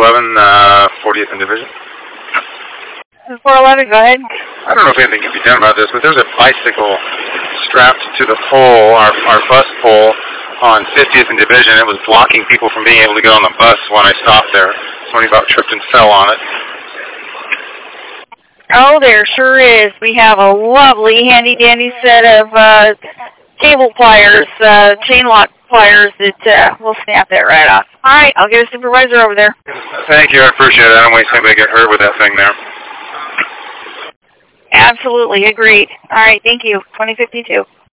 411, 40th and Division. 411, go ahead. I don't know if anything can be done about this, but there's a bicycle strapped to the pole, our bus pole, on 50th and Division. It was blocking people from being able to get on the bus when I stopped there. Somebody about tripped and fell on it. Oh, there sure is. We have a lovely handy-dandy set of cable pliers, chain lock pliers that will snap that right off. All right, I'll get a supervisor over there. Thank you, I appreciate it. I don't want anybody to get hurt with that thing there. Absolutely, agreed. All right, thank you. 2052.